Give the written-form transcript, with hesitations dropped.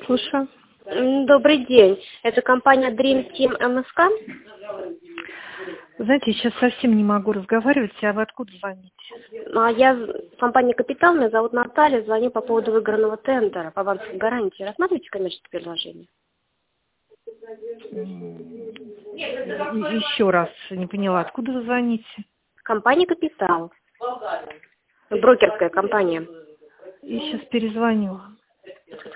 Слушаю. Добрый день. Это компания Dream Team МСК. Знаете, я сейчас совсем не могу разговаривать, а вы откуда звоните? Я компания «Капитал», меня зовут Наталья, звоню по поводу выигранного тендера по банковской гарантии. Рассматриваете коммерческое предложение? Еще раз не поняла, откуда вы звоните? Компания «Капитал». Брокерская компания. Я сейчас перезвоню.